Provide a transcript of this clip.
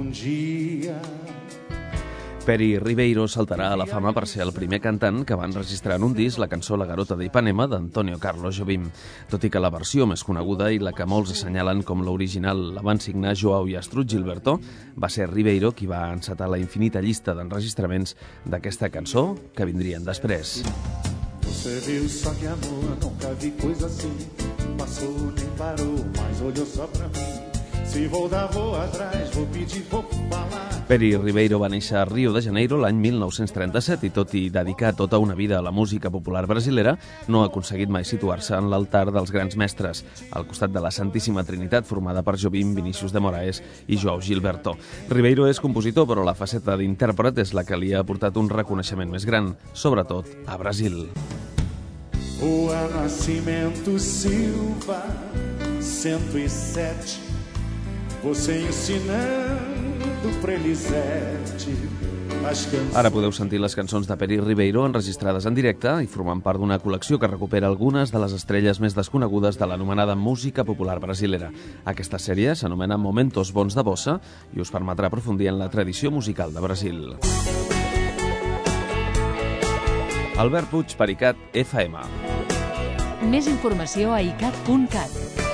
dia. Peri Ribeiro saltarà a la fama per ser el primer cantant que va enregistrar en un disc la cançó La Garota de Ipanema d'Antonio Carlos Jobim. Tot i que la versió més coneguda i la que molts assenyalen com l'original la van signar Joao i Astrud Gilberto, va ser Ribeiro qui va encetar la infinita llista d'enregistraments d'aquesta cançó que vindrien després. Você viu só que amor, nunca vi coisa assim. Passou nem parou, mas olhou só pra mim. Si vou dar, vou atrás, vou pedir, vou falar. Peri Ribeiro va néixer a Rio de Janeiro l'any 1937 i tot i dedicar tota una vida a la música popular brasilera, no ha aconseguit mai situar-se en l'altar dels grans mestres, al costat de la Santíssima Trinitat formada per Jobim, Vinícius de Moraes i Joao Gilberto. Ribeiro és compositor, però la faceta d'intèrpret és la que li ha portat un reconeixement més gran, sobretot a Brasil. O Nascimento Silva, 107. Você ensinando pra Elisete as canções. Ara podeu sentir les cançons de Peri Ribeiro enregistrades en directe i formant part d'una col·lecció que recupera algunes de les estrelles més desconegudes de l'anomenada música popular brasilera. Aquesta sèrie s'anomena Momentos Bons de Bossa i us permetrà aprofundir en la tradició musical de Brasil. Albert Puig, Pericat, FM. Més informació a icat.cat.